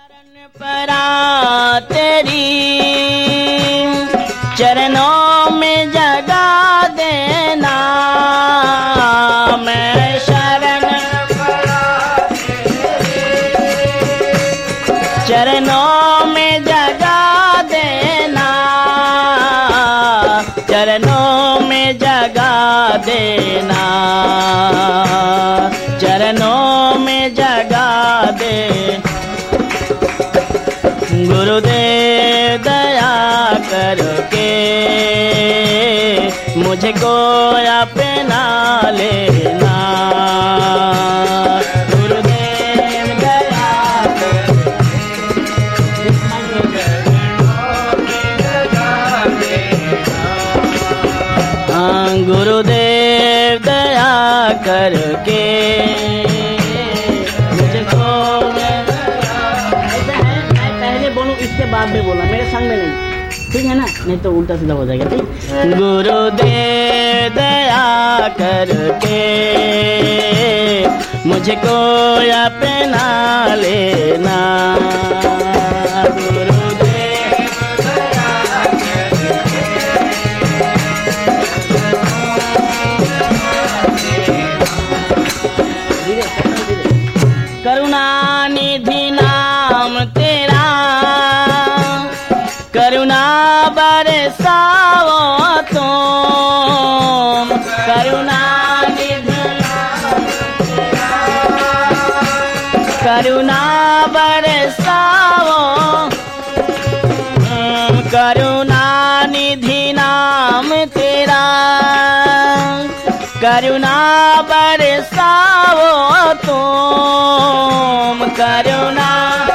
परा तेरी चरणों में जगा देना, मैं शरण चरणों में जगा देना, चरणों में जगा देना, चरणों में जगा दे। गुरुदेव दया करके मुझको अपना लेना, गुरुदेव दया गुरुदेव दया करके मुझको। इसके बाद में बोला, मेरे संग में नहीं, ठीक है ना, नहीं तो उल्टा सीधा हो जाएगा। ठीक, गुरुदेव दया करके मुझको अपना लेना, गुरुदेव दया करुणा निधि नाम तेरा, करुणा बरसाओ तुम, करुणा निधि करुणा बरसाओ, करुणा निधि नाम तेरा, करुणा बरसाओ तुम, करुणा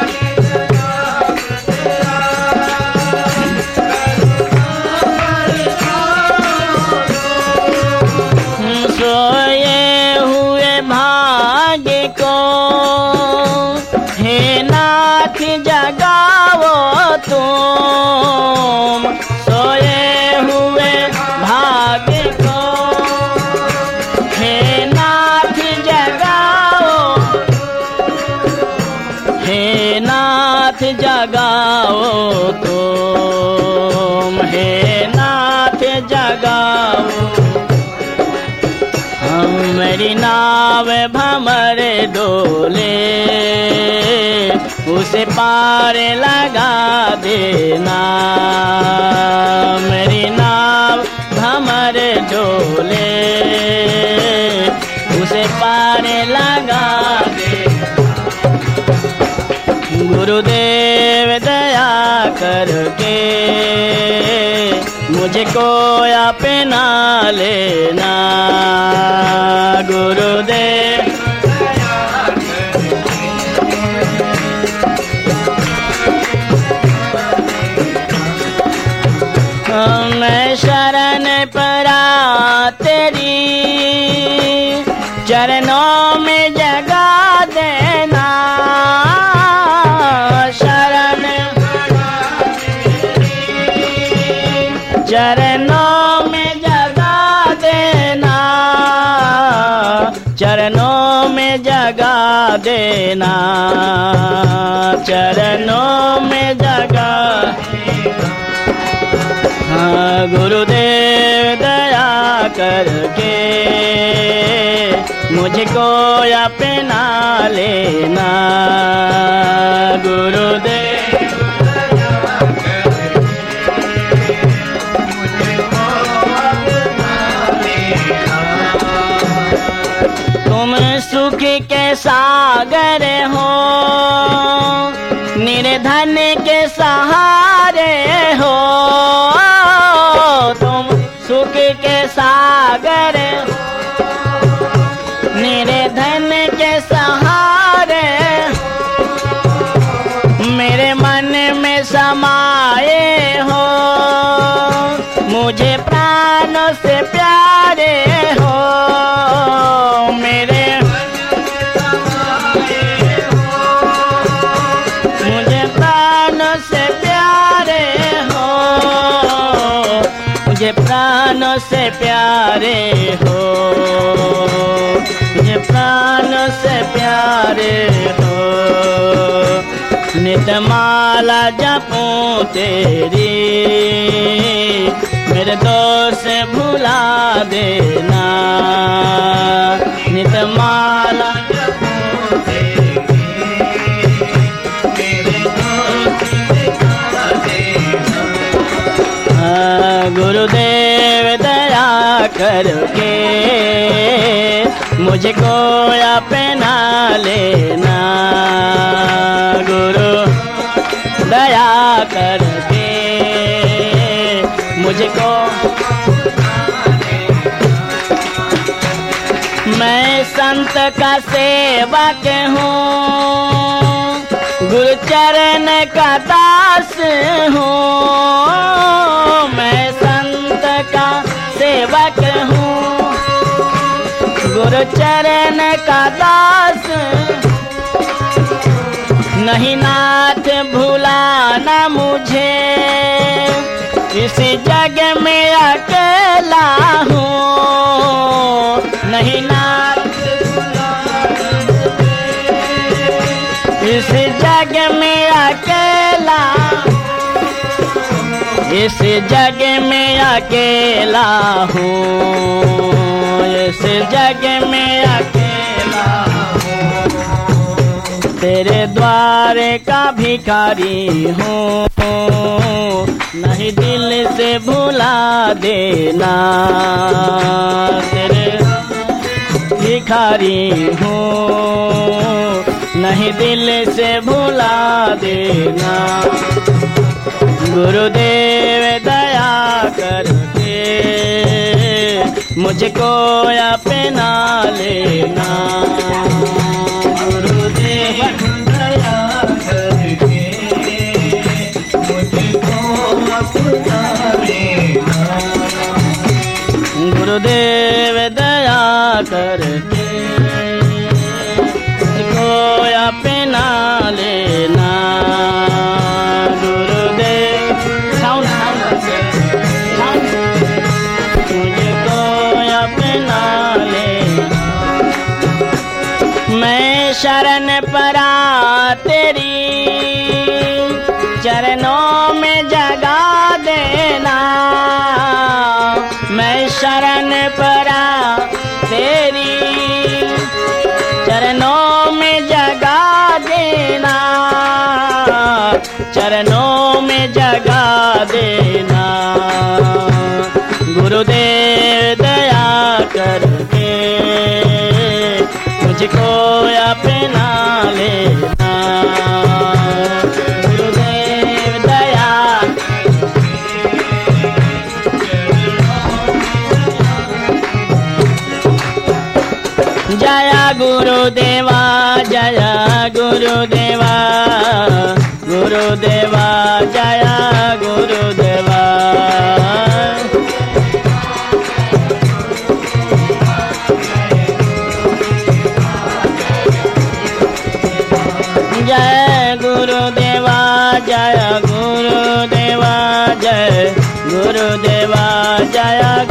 सोए हुए भाग्य को हे नाथ जगाओ तुम, सोए हुए भाग्य को हे नाथ जगाओ, हे नाथ जगाओ तुम, हे नाथ जगाओ। मेरी नाव भंवर डोले उसे पार लगा देना, मेरी नाव भंवर डोले उसे पार लगा दे। गुरुदेव दया करके मुझको अपना लेना, गुरुदेव मैं शरण परा तेरी चरणों में जगा देना, शरण चरणों में जगा देना, चरणों में जगा देना, चरणों में जगा। हाँ, गुरुदेव दया करके मुझको अपना लेना, गुरुदेव तुम सुख के सागर हो, निर्धन के सहारे हो, तुम सुख के सागर हो, निर्धन के सहारे, मेरे मन में समाये हो, मुझे प्राणों से प्यारे हो, मेरे मुझे प्राणों से प्यारे हो, मुझे प्राणों से प्यारे हो, मुझे प्राणों से प्यारे हो। नितमाला जपूं तेरी, मेरे दोस्त भुला देना। नितमाला जपूं तेरी, मेरे दोस्त भुला देना। गुरुदेव दया करके मुझको अपना लेना। गुरु दया करके मुझको, मैं संत का सेवक हूँ, गुरु चरण का दास हूँ। मैं संत का सेवक हूँ, गुरु चरण का दास। नहीं नाथ भुलाना मुझे, इस जग में अकेला हूँ। नहीं नाथ भुलाना मुझे, इस जग में अकेला, इस जग में अकेला हूँ। इस जग में अकेला हूँ, तेरे द्वार का भिखारी हूँ। नहीं दिल से भुला देना, तेरे भिखारी हूँ। नहीं दिल से भुला देना। गुरुदेव दया करके मुझको अपना लेना। गुरुदेव दया करके मुझको अपना लेना। गुरुदेव दया करके मुझको अपना लेना। मैं शरण परा तेरी, चरणों में जगा देना। मैं शरण परा तेरी, चरणों में जगा देना। चरणों में जगा देना। गुरुदेव दया करके मुझको अपना लेना। गुरुदेव दया, जया गुरुदेवा, जया गुरुदेवा, गुरुदेवा जया गुरुदेवा। जय गुरुदेवा, जय गुरुदेवा, जय गुरुदेवा, जय